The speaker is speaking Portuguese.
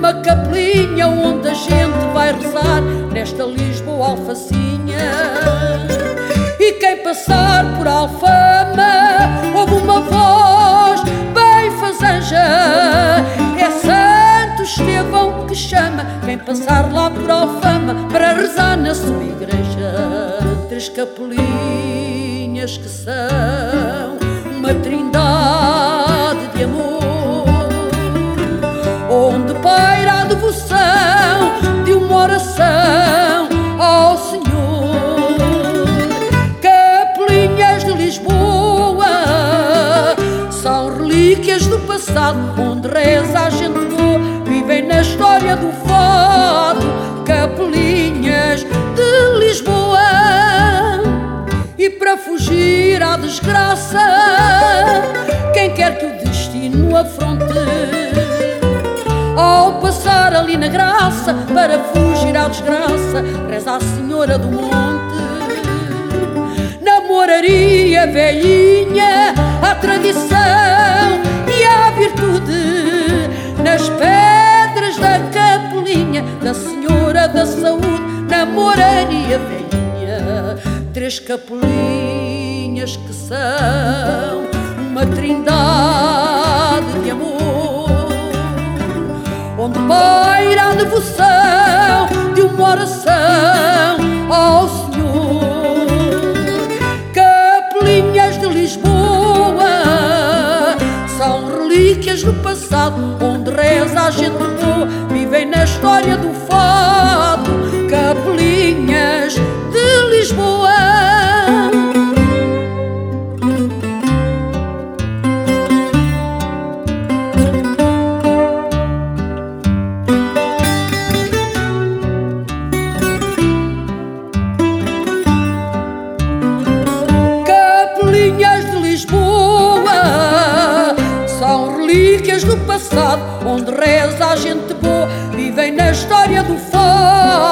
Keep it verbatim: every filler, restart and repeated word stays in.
uma capelinha onde a gente vai rezar nesta Lisboa alfacinha. E quem passar por Alfama ouve uma voz bem fazanja, é Santo Estevão que chama quem passar lá por Alfama para rezar na sua igreja. Três capelinhas que são uma trindade de amor, onde paira a devoção de uma oração ao Senhor. Capelinhas de Lisboa são relíquias do passado, onde reza a gente boa, vivem na história do fado. Capelinhas de Lisboa. E para fugir à desgraça, quem quer que o destino afronte, ao passar ali na graça, para fugir à desgraça, reza a Senhora do Monte. Na moraria velhinha há tradição e há virtude, nas pedras da capelinha da Senhora da Saúde. Na moraria velhinha, três capelinhas que são uma trindade de amor, onde paira a devoção de uma oração ao Senhor. Capelinhas de Lisboa são relíquias do passado, onde reza a gente boa, vivem na história do fado. Capelinhas de Lisboa. Capelinhas de Lisboa são relíquias do passado, onde reza a gente boa, vivem na história do fado.